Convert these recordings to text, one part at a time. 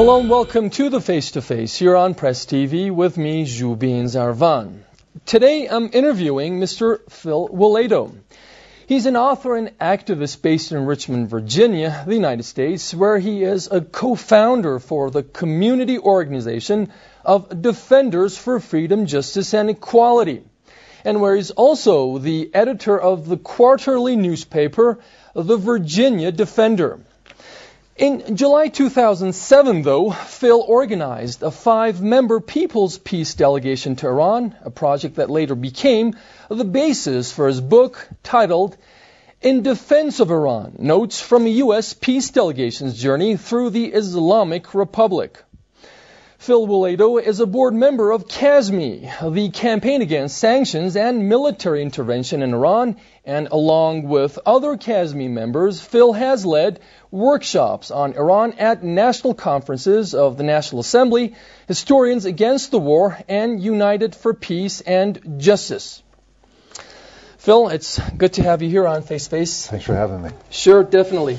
Hello and welcome to the Face-to-Face here on Press TV with me, Zubin Zarvan. Today I'm interviewing Mr. Phil Willado. He's an author and activist based in Richmond, Virginia, the United States, where he is a co-founder for the community organization of Defenders for Freedom, Justice, and Equality, and where he's also the editor of the quarterly newspaper, The Virginia Defender. In July 2007, though, Phil organized a 5-member People's Peace delegation to Iran, a project that later became the basis for his book titled In Defense of Iran, Notes from a U.S. Peace Delegation's Journey Through the Islamic Republic. Phil Willado is a board member of CASME, the Campaign Against Sanctions and Military Intervention in Iran, and along with other CASME members, Phil has led workshops on Iran at national conferences of the National Assembly, Historians Against the War, and United for Peace and Justice. Phil, it's good to have you here on Face to Face. Thanks for having me. Sure, definitely.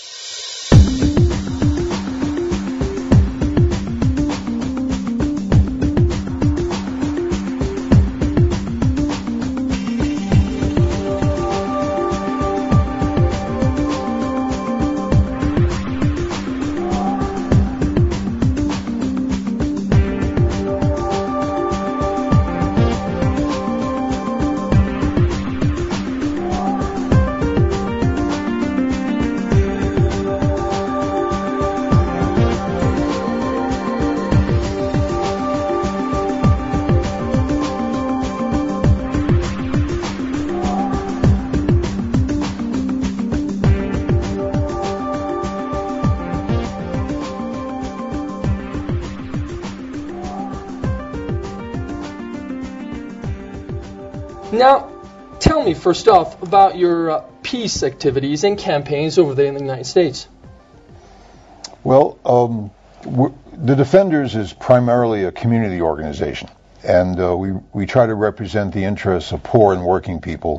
Now, tell me first off about your peace activities and campaigns over there in the United States. Well, the Defenders is primarily a community organization, and we try to represent the interests of poor and working people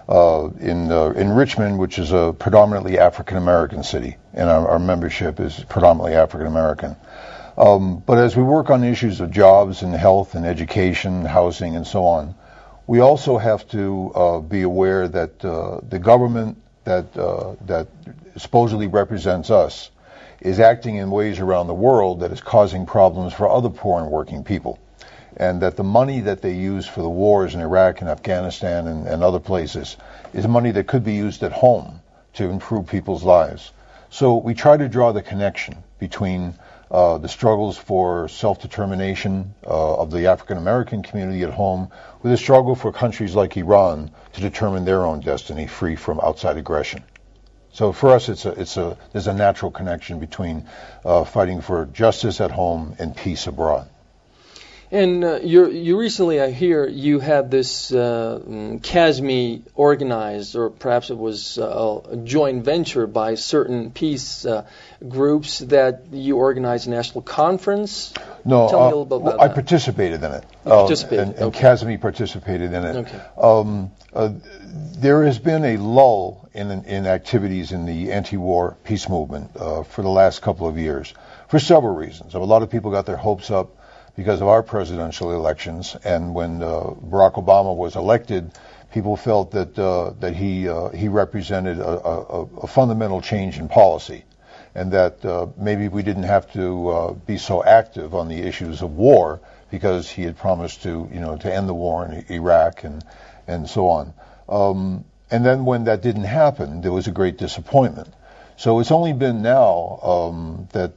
in Richmond, which is a predominantly African-American city, and our membership is predominantly African-American. But as we work on issues of jobs and health and education, housing, and so on, we also have to be aware that the government that supposedly represents us is acting in ways around the world that is causing problems for other poor and working people, and that the money that they use for the wars in Iraq and Afghanistan and other places is money that could be used at home to improve people's lives. So we try to draw the connection between the struggles for self-determination of the African-American community at home with a struggle for countries like Iran to determine their own destiny free from outside aggression. So for us, there's a natural connection between fighting for justice at home and peace abroad. And you recently, I hear, you had this CASME organized, or perhaps it was a joint venture by certain peace groups that you organized a national conference. No, tell me a little bit about that. I participated in it. And okay. CASME participated in it. Okay. There has been a lull in activities in the anti-war peace movement for the last couple of years for several reasons. A lot of people got their hopes up because of our presidential elections, and when Barack Obama was elected, people felt that he represented a fundamental change in policy, and that maybe we didn't have to be so active on the issues of war because he had promised to end the war in Iraq and so on. And then when that didn't happen, there was a great disappointment. So it's only been now that,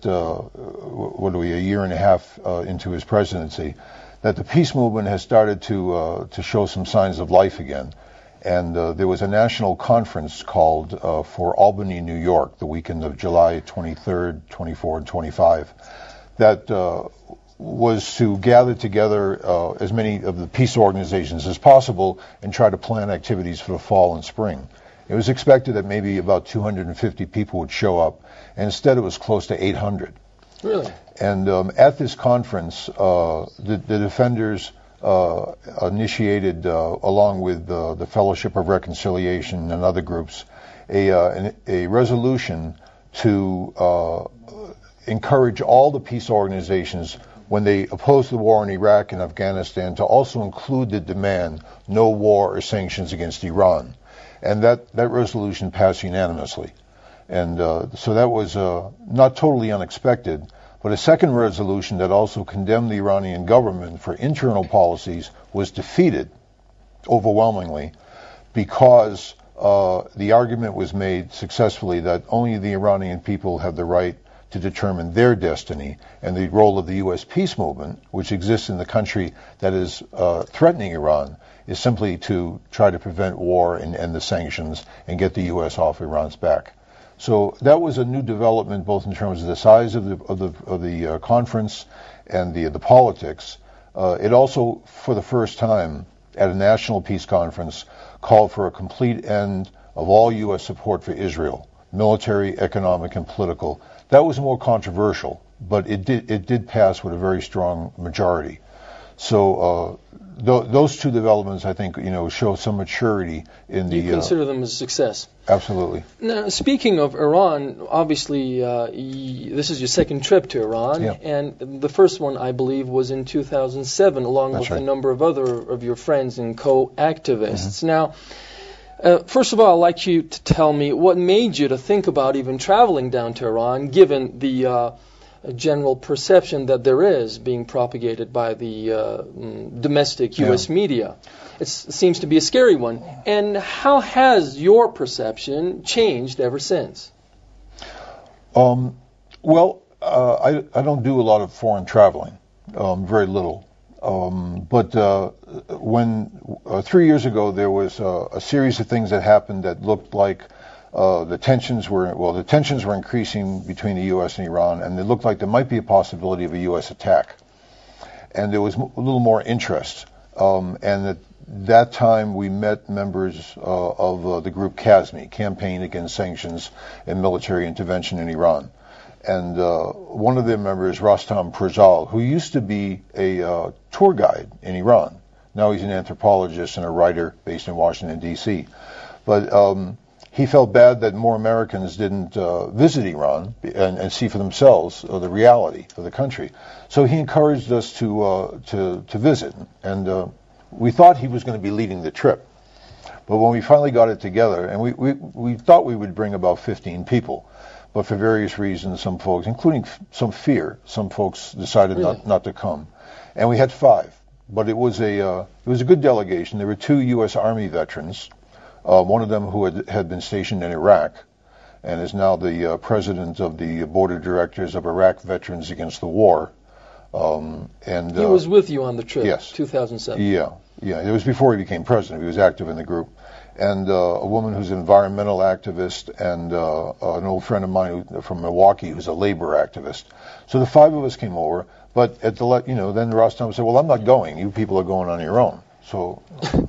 a year and a half into his presidency, that the peace movement has started to show some signs of life again. And there was a national conference called for Albany, New York, the weekend of July 23rd, 24, and 25, that was to gather together as many of the peace organizations as possible and try to plan activities for the fall and spring. It was expected that maybe about 250 people would show up, and instead it was close to 800. Really? And at this conference, the Defenders initiated, along with the Fellowship of Reconciliation and other groups, a resolution to encourage all the peace organizations when they opposed the war in Iraq and Afghanistan to also include the demand no war or sanctions against Iran. And that resolution passed unanimously. And so that was not totally unexpected, but a second resolution that also condemned the Iranian government for internal policies was defeated overwhelmingly because the argument was made successfully that only the Iranian people have the right to determine their destiny, and the role of the U.S. peace movement, which exists in the country that is threatening Iran, is simply to try to prevent war and end the sanctions and get the U.S. off Iran's back. So that was a new development, both in terms of the size of the conference and the politics. It also, for the first time, at a national peace conference, called for a complete end of all U.S. support for Israel, military, economic, and political. That was more controversial, but it did pass with a very strong majority. So those two developments, I think, show some maturity in the. You consider them a success? Absolutely. Now, speaking of Iran, obviously this is your second trip to Iran, yeah. And the first one, I believe, was in 2007, along That's with right. a number of other of your friends and co-activists. Now, first of all, I'd like you to tell me what made you to think about even traveling down to Iran, given the general perception that there is being propagated by the domestic U.S. media. It seems to be a scary one. And how has your perception changed ever since? Well, I don't do a lot of foreign traveling, very little. But when 3 years ago there was a series of things that happened that looked like the tensions were increasing between the U.S. and Iran, and it looked like there might be a possibility of a U.S. attack. And there was a little more interest. And at that time we met members of the group CASMI, Campaign Against Sanctions and Military Intervention in Iran. And one of their members, Rostam Purzal, who used to be a tour guide in Iran. Now he's an anthropologist and a writer based in Washington, D.C. But he felt bad that more Americans didn't visit Iran and see for themselves the reality of the country. So he encouraged us to visit. And we thought he was going to be leading the trip. But when we finally got it together, and we thought we would bring about 15 people, but for various reasons, some folks, including some fear, some folks decided not to come. And we had 5. But it was a good delegation. There were 2 U.S. Army veterans, one of them who had been stationed in Iraq and is now the president of the board of directors of Iraq Veterans Against the War. And he was with you on the trip, yes. 2007. Yeah. It was before he became president. He was active in the group. And a woman who's an environmental activist, and an old friend of mine from Milwaukee who's a labor activist. So the 5 of us came over, but at the then Rostam said, "Well, I'm not going. You people are going on your own." So,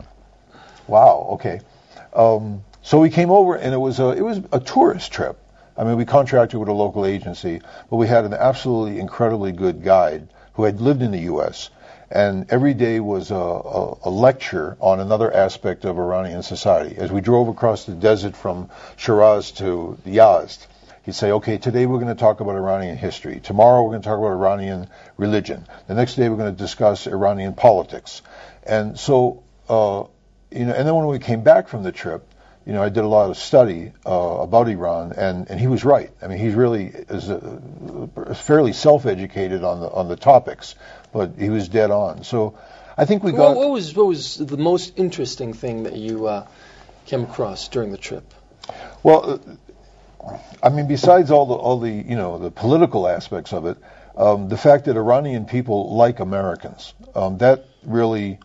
wow, okay. So we came over, and it was a tourist trip. I mean, we contracted with a local agency, but we had an absolutely incredibly good guide who had lived in the U.S. And every day was a lecture on another aspect of Iranian society. As we drove across the desert from Shiraz to Yazd, he'd say, "Okay, today we're going to talk about Iranian history. Tomorrow we're going to talk about Iranian religion. The next day we're going to discuss Iranian politics." And so, and then when we came back from the trip, I did a lot of study about Iran, and he was right. I mean, he really is fairly self-educated on the topics, but he was dead on. So I think we got. What was the most interesting thing that you came across during the trip? Well, I mean, besides all the the political aspects of it, the fact that Iranian people like Americans, that really,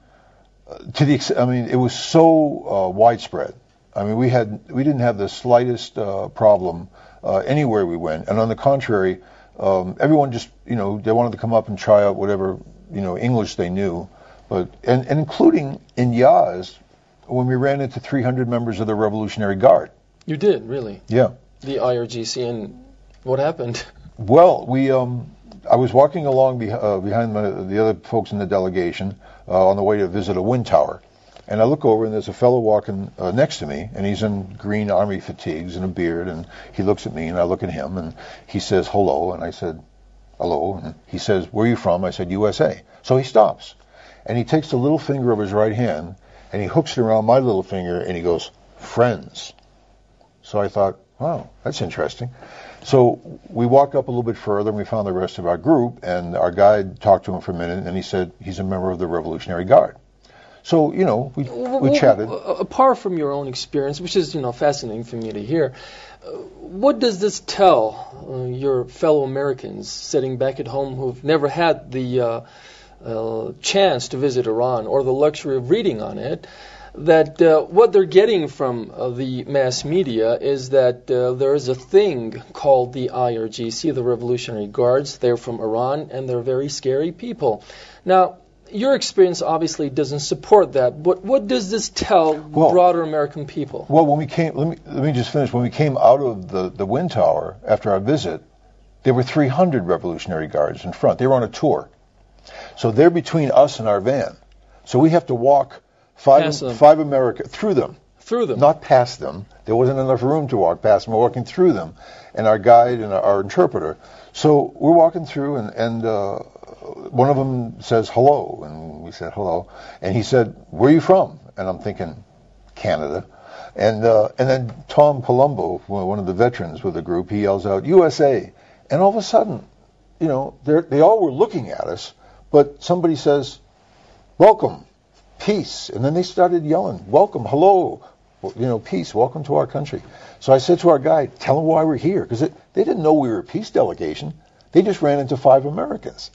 it was so widespread. I mean, we didn't have the slightest problem anywhere we went, and on the contrary, everyone just they wanted to come up and try out whatever English they knew, but and including in Yazd when we ran into 300 members of the Revolutionary Guard. You did, really? Yeah. The IRGC, and what happened? Well, I was walking along behind the other folks in the delegation on the way to visit a wind tower. And I look over, and there's a fellow walking next to me, and he's in green army fatigues and a beard, and he looks at me, and I look at him, and he says, hello, and I said, hello, and he says, where are you from? I said, USA. So he stops, and he takes the little finger of his right hand, and he hooks it around my little finger, and he goes, friends. So I thought, wow, that's interesting. So we walked up a little bit further, and we found the rest of our group, and our guide talked to him for a minute, and he said he's a member of the Revolutionary Guard. So, you know, we chatted. Apart from your own experience, which is, fascinating for me to hear, what does this tell your fellow Americans sitting back at home who've never had the chance to visit Iran or the luxury of reading on it, that what they're getting from the mass media is that there is a thing called the IRGC, the Revolutionary Guards. They're from Iran, and they're very scary people. Now, your experience obviously doesn't support that, but what does this tell broader American people? Well, when we came, let me just finish. When we came out of the Wind Tower after our visit, there were 300 Revolutionary Guards in front. They were on a tour. So they're between us and our van. So we have to walk five America through them. Through them? Not past them. There wasn't enough room to walk past them. We're walking through them, and our guide and our interpreter. So we're walking through, and one of them says hello, and we said hello, and he said, where are you from? And I'm thinking, Canada. And then Tom Palumbo, one of the veterans with the group, he yells out, USA. And all of a sudden, they all were looking at us, but somebody says, welcome, peace. And then they started yelling, welcome, hello, peace, welcome to our country. So I said to our guide, tell them why we're here, because they didn't know we were a peace delegation. They just ran into 5 Americans.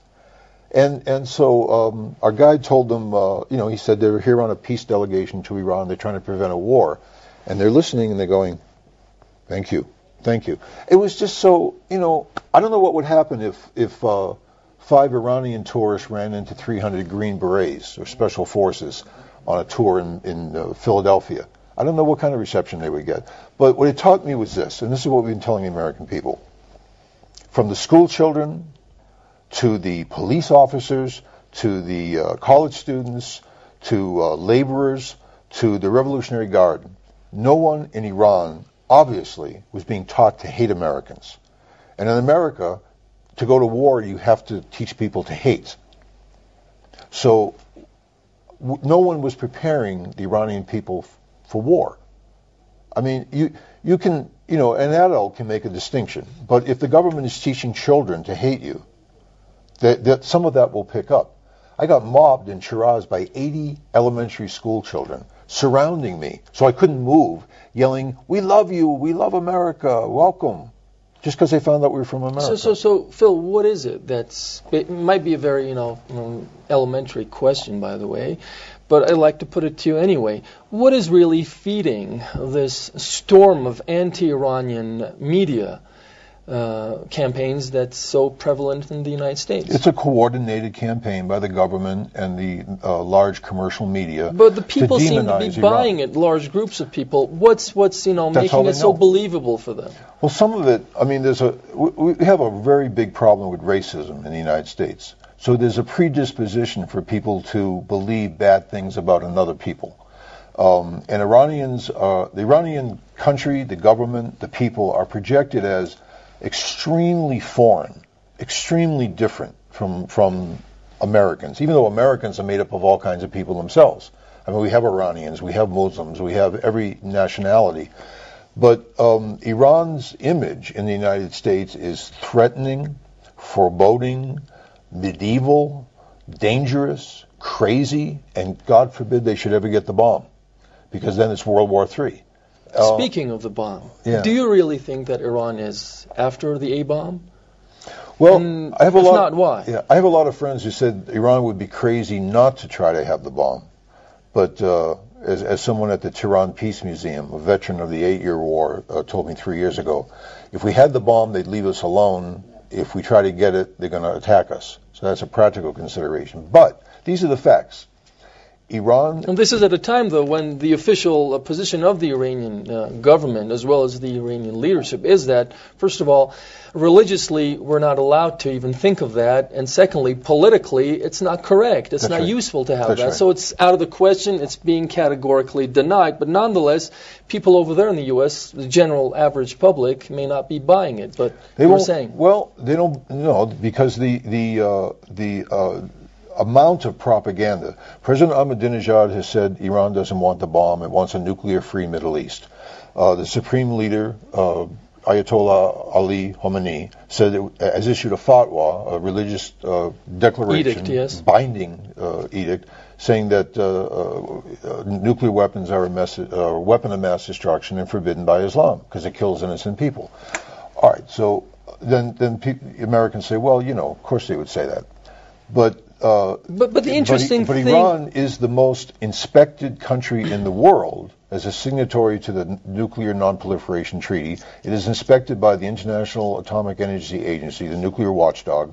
And so our guide told them, he said they were here on a peace delegation to Iran. They're trying to prevent a war. And they're listening, and they're going, thank you, thank you. It was just so, I don't know what would happen if 5 Iranian tourists ran into 300 Green Berets or Special Forces on a tour in Philadelphia. I don't know what kind of reception they would get. But what it taught me was this, and this is what we've been telling the American people. From the school children to the police officers, to the college students, to laborers, to the Revolutionary Guard, no one in Iran, obviously, was being taught to hate Americans. And in America, to go to war, you have to teach people to hate. So no one was preparing the Iranian people for war. I mean, you can, an adult can make a distinction, but if the government is teaching children to hate you, that some of that will pick up. I got mobbed in Shiraz by 80 elementary school children surrounding me, so I couldn't move, yelling, we love you, we love America, welcome, just because they found out we were from America. So Phil, what is it it might be a very, elementary question, by the way, but I'd like to put it to you anyway. What is really feeding this storm of anti-Iranian media campaigns that's so prevalent in the United States? It's a coordinated campaign by the government and the large commercial media. But the people seem to be buying it, large groups of people. What's making it so believable for them? Well, some of it, we have a very big problem with racism in the United States. So there's a predisposition for people to believe bad things about another people. And the Iranian country, the government, the people are projected as extremely foreign, extremely different from Americans, even though Americans are made up of all kinds of people themselves. I mean, we have Iranians, we have Muslims, we have every nationality. But Iran's image in the United States is threatening, foreboding, medieval, dangerous, crazy, and God forbid they should ever get the bomb, because then it's World War III. Speaking of the bomb, yeah. Do you really think that Iran is after the A-bomb? Well, I have a lot. If not, why? Yeah, I have a lot of friends who said Iran would be crazy not to try to have the bomb. But as someone at the Tehran Peace Museum, a veteran of the 8-year war, told me 3 years ago, if we had the bomb, they'd leave us alone. If we try to get it, they're going to attack us. So that's a practical consideration. But these are the facts. Iran... And this is at a time, though, when the official position of the Iranian government, as well as the Iranian leadership, is that, first of all, religiously, we're not allowed to even think of that, and secondly, politically, it's not correct. It's not useful to have that. So it's out of the question. It's being categorically denied. But nonetheless, people over there in the U.S., the general average public, may not be buying it. But they were saying, well, they don't know, because the amount of propaganda. President Ahmadinejad has said Iran doesn't want the bomb. It wants a nuclear-free Middle East. The supreme leader, Ayatollah Ali Khamenei, has issued a fatwa, a religious declaration, edict, binding edict, saying that nuclear weapons are a weapon of mass destruction and forbidden by Islam because it kills innocent people. All right, so then Americans say, well, of course they would say that. But the interesting thing... But Iran is the most inspected country in the world as a signatory to the Nuclear Non-Proliferation Treaty. It is inspected by the International Atomic Energy Agency, the nuclear watchdog,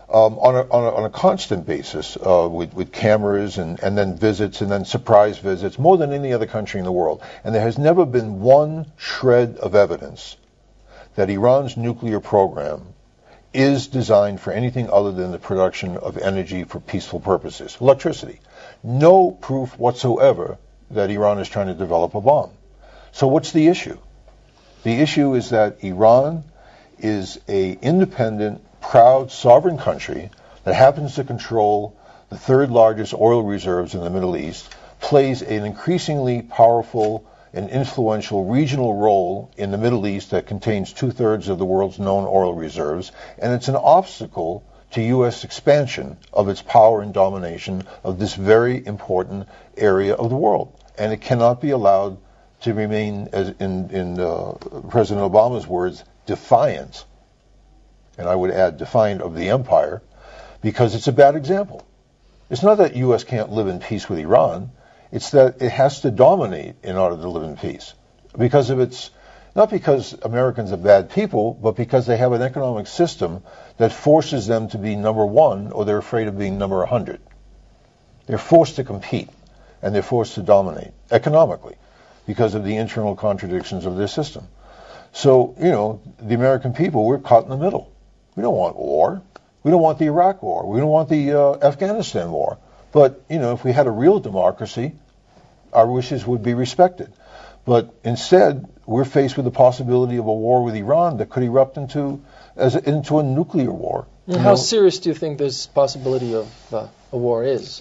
on a constant basis, with cameras and then visits and then surprise visits, more than any other country in the world. And there has never been one shred of evidence that Iran's nuclear program is designed for anything other than the production of energy for peaceful purposes, electricity. No proof whatsoever that Iran is trying to develop a bomb. So what's the issue? The issue is that Iran is an independent, proud, sovereign country that happens to control the third largest oil reserves in the Middle East, plays an increasingly powerful and influential regional role in the Middle East that contains 2/3 of the world's known oil reserves, and it's an obstacle to U.S. expansion of its power and domination of this very important area of the world. And it cannot be allowed to remain, as in President Obama's words, defiant, and I would add defiant of the empire, because it's a bad example. It's not that U.S. can't live in peace with Iran. It's that it has to dominate in order to live in peace. Because of its, not because Americans are bad people, but because they have an economic system that forces them to be number one, or they're afraid of being number 100. They're forced to compete, and they're forced to dominate economically because of the internal contradictions of their system. So, the American people, we're caught in the middle. We don't want war. We don't want the Iraq war. We don't want the Afghanistan war. But, if we had a real democracy, our wishes would be respected. But instead, we're faced with the possibility of a war with Iran that could erupt into a nuclear war. And how serious do you think this possibility of a war is?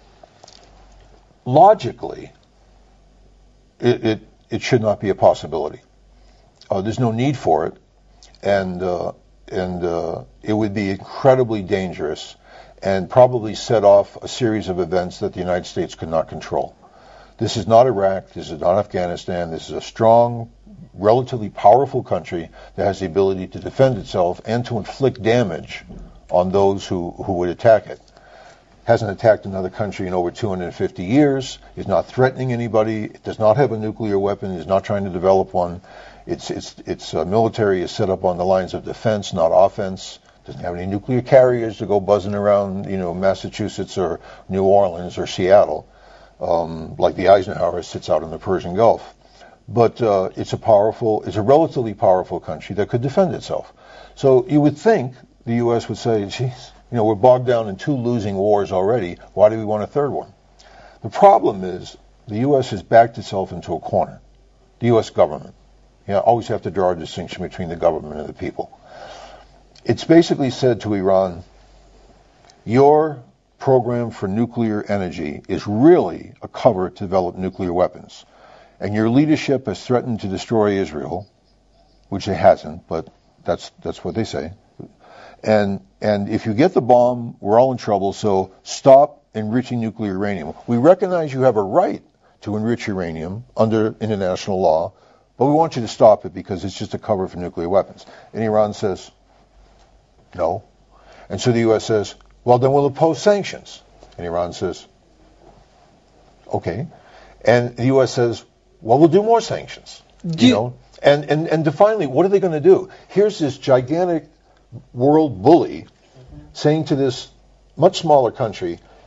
Logically, it should not be a possibility. There's no need for it, and it would be incredibly dangerous and probably set off a series of events that the United States could not control. This is not Iraq, this is not Afghanistan, this is a strong, relatively powerful country that has the ability to defend itself and to inflict damage on those who would attack it. Hasn't attacked another country in over 250 years, is not threatening anybody, it does not have a nuclear weapon, is not trying to develop one. Its military is set up on the lines of defense, not offense. Doesn't have any nuclear carriers to go buzzing around, Massachusetts or New Orleans or Seattle, like the Eisenhower sits out in the Persian Gulf. But it's a relatively powerful country that could defend itself. So you would think the U.S. would say, geez, we're bogged down in 2 losing wars already. Why do we want a third one? The problem is the U.S. has backed itself into a corner. The U.S. government. Always have to draw a distinction between the government and the people. It's basically said to Iran, your program for nuclear energy is really a cover to develop nuclear weapons. And your leadership has threatened to destroy Israel, which it hasn't, but that's what they say. And if you get the bomb, we're all in trouble, so stop enriching nuclear uranium. We recognize you have a right to enrich uranium under international law, but we want you to stop it because it's just a cover for nuclear weapons. And Iran says, no. And so the U.S. says, well, then we'll impose sanctions. And Iran says, okay. And the U.S. says, well, we'll do more sanctions. And finally, what are they going to do? Here's this gigantic world bully saying to this much smaller country,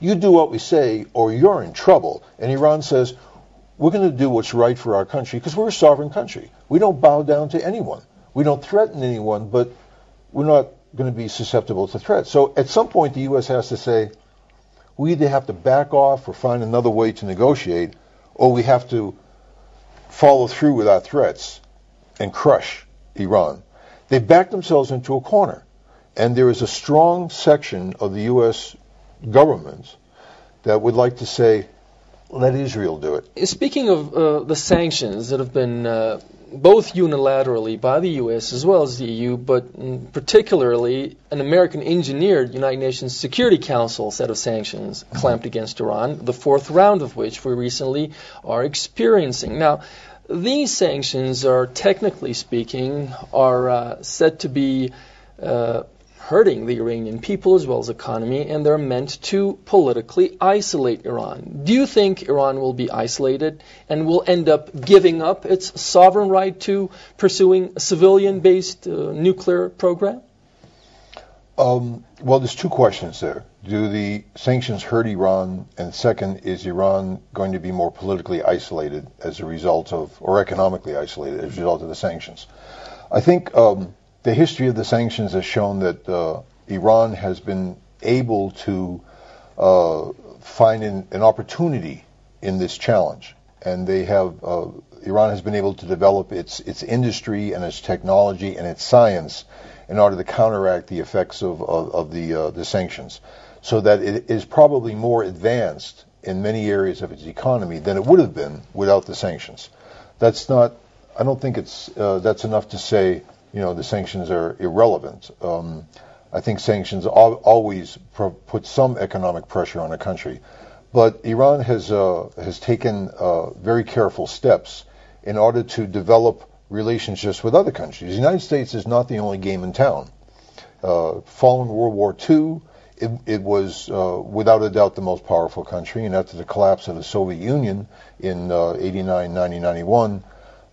you do what we say or you're in trouble. And Iran says, we're going to do what's right for our country because we're a sovereign country. We don't bow down to anyone. We don't threaten anyone, but we're not going to be susceptible to threats. So at some point, the U.S. has to say, we either have to back off or find another way to negotiate, or we have to follow through with our threats and crush Iran. They backed themselves into a corner. And there is a strong section of the U.S. government that would like to say, let Israel do it. Speaking of the sanctions that have been both unilaterally by the U.S. as well as the EU, but particularly an American-engineered United Nations Security Council set of sanctions clamped against Iran, the fourth round of which we recently are experiencing. Now, these sanctions are, technically speaking, are said to be hurting the Iranian people as well as economy, and they're meant to politically isolate Iran. Do you think Iran will be isolated and will end up giving up its sovereign right to pursuing a civilian-based nuclear program? Well, there's two questions there. Do the sanctions hurt Iran? And second, is Iran going to be more politically isolated as a result of, or economically isolated as a result of the sanctions? I think the history of the sanctions has shown that Iran has been able to find an opportunity in this challenge, and they have Iran has been able to develop its industry and its technology and its science in order to counteract the effects of the sanctions, so that it is probably more advanced in many areas of its economy than it would have been without the sanctions. That's not. I don't think it's that's enough to say, the sanctions are irrelevant. I think sanctions always put some economic pressure on a country. But Iran has taken very careful steps in order to develop relationships with other countries. The United States is not the only game in town. Following World War II, it was without a doubt the most powerful country. And after the collapse of the Soviet Union in 89, 90, 91,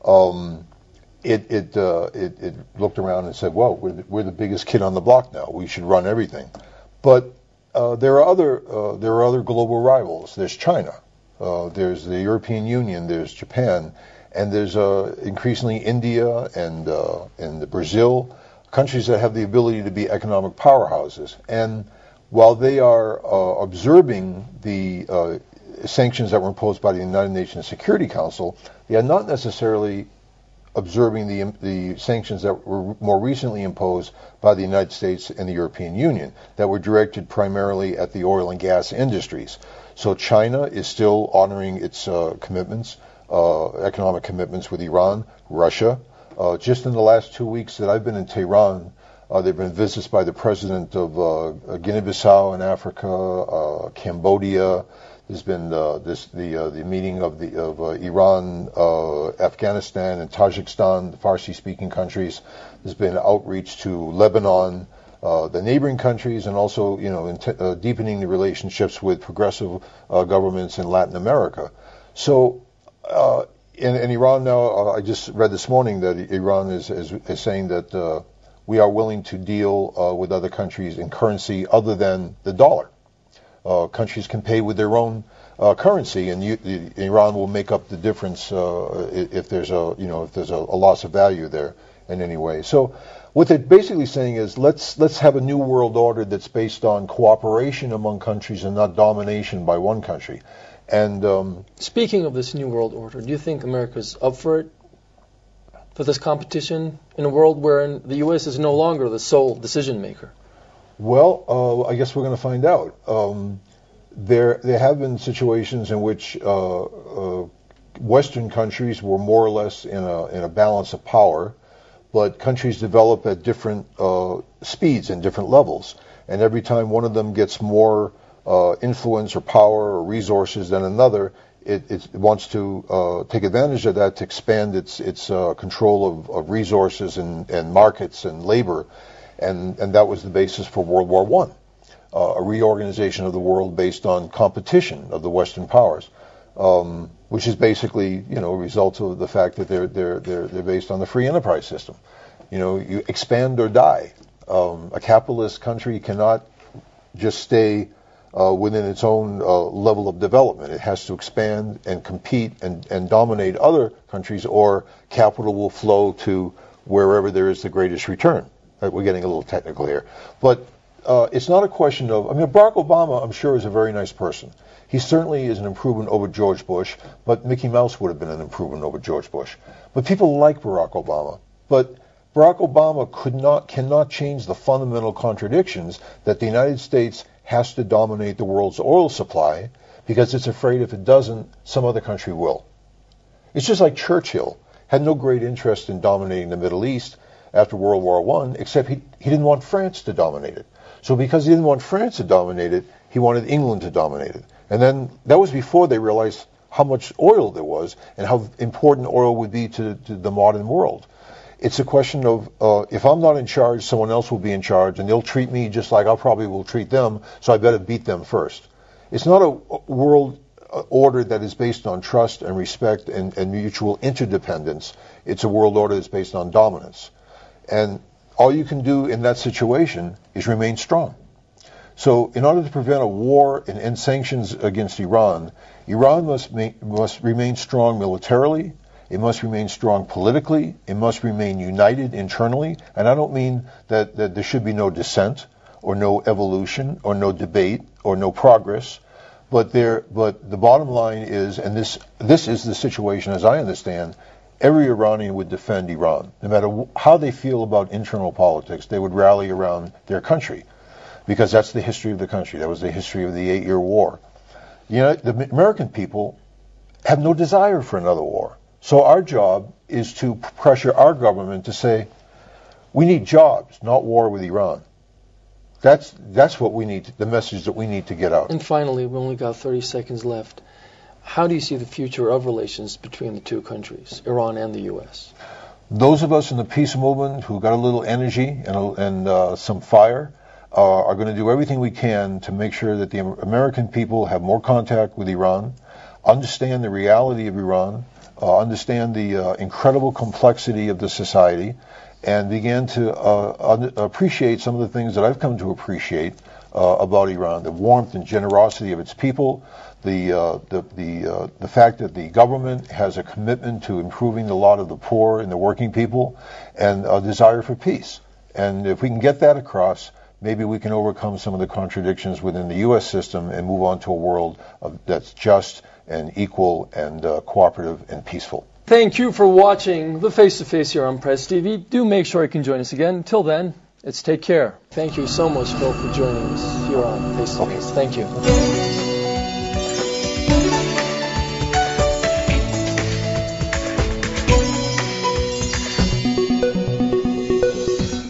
it looked around and said, well, we're the biggest kid on the block now. We should run everything. But there are other global rivals. There's China. There's the European Union. There's Japan. And there's increasingly India and Brazil, countries that have the ability to be economic powerhouses. And while they are observing the sanctions that were imposed by the United Nations Security Council, they are not necessarily observing the sanctions that were more recently imposed by the United States and the European Union that were directed primarily at the oil and gas industries. So China is still honoring its commitments, economic commitments with Iran, Russia. Just in the last 2 weeks that I've been in Tehran, there have been visits by the president of Guinea-Bissau in Africa, Cambodia. There's been the meeting of Iran, Afghanistan, and Tajikistan, the Farsi-speaking countries. There's been outreach to Lebanon, the neighboring countries, and also deepening the relationships with progressive governments in Latin America. So in Iran now, I just read this morning that Iran is saying that we are willing to deal with other countries in currency other than the dollar. Countries can pay with their own currency, and Iran will make up the difference if there's a loss of value there in any way. So what they're basically saying is let's have a new world order that's based on cooperation among countries and not domination by one country. And speaking of this new world order, do you think America's up for it? For this competition in a world where the U.S. is no longer the sole decision maker? Well, I guess we're going to find out. There have been situations in which Western countries were more or less in a balance of power, but countries develop at different speeds and different levels. And every time one of them gets more influence or power or resources than another, it wants to take advantage of that to expand its control of resources and markets and labor. And that was the basis for World War I, a reorganization of the world based on competition of the Western powers, which is basically a result of the fact that they're based on the free enterprise system. You expand or die. A capitalist country cannot just stay within its own level of development. It has to expand and compete and dominate other countries, or capital will flow to wherever there is the greatest return. We're getting a little technical here. But it's not a question of, Barack Obama, I'm sure, is a very nice person. He certainly is an improvement over George Bush, but Mickey Mouse would have been an improvement over George Bush. But people like Barack Obama. But Barack Obama cannot change the fundamental contradictions that the United States has to dominate the world's oil supply, because it's afraid if it doesn't, some other country will. It's just like Churchill had no great interest in dominating the Middle East after World War I, except he didn't want France to dominate it. So because he didn't want France to dominate it, he wanted England to dominate it. And then that was before they realized how much oil there was and how important oil would be to the modern world. It's a question of if I'm not in charge, someone else will be in charge, and they'll treat me just like I probably will treat them, so I better beat them first. It's not a world order that is based on trust and respect and mutual interdependence. It's a world order that's based on dominance. And all you can do in that situation is remain strong. So in order to prevent a war and end sanctions against Iran, Iran must remain strong militarily, it must remain strong politically, it must remain united internally, and I don't mean that there should be no dissent or no evolution or no debate or no progress, but the bottom line is, and this is the situation as I understand, every Iranian would defend Iran. No matter how they feel about internal politics, they would rally around their country, because that's the history of the country. That was the history of the 8-year war. The American people have no desire for another war. So our job is to pressure our government to say, we need jobs, not war with Iran. That's what we need, the message that we need to get out. And finally, we only got 30 seconds left. How do you see the future of relations between the two countries, Iran and the U.S.? Those of us in the peace movement who got a little energy and some fire are going to do everything we can to make sure that the American people have more contact with Iran, understand the reality of Iran, understand the incredible complexity of the society, and begin to appreciate some of the things that I've come to appreciate about Iran: the warmth and generosity of its people, the fact that the government has a commitment to improving the lot of the poor and the working people, and a desire for peace. And if we can get that across, maybe we can overcome some of the contradictions within the U.S. system and move on to a world that's just and equal and cooperative and peaceful. Thank you for watching the Face to Face here on Press TV. Do make sure you can join us again. Until then, it's take care. Thank you so much, Phil, for joining us here on Face to Face. Thank you.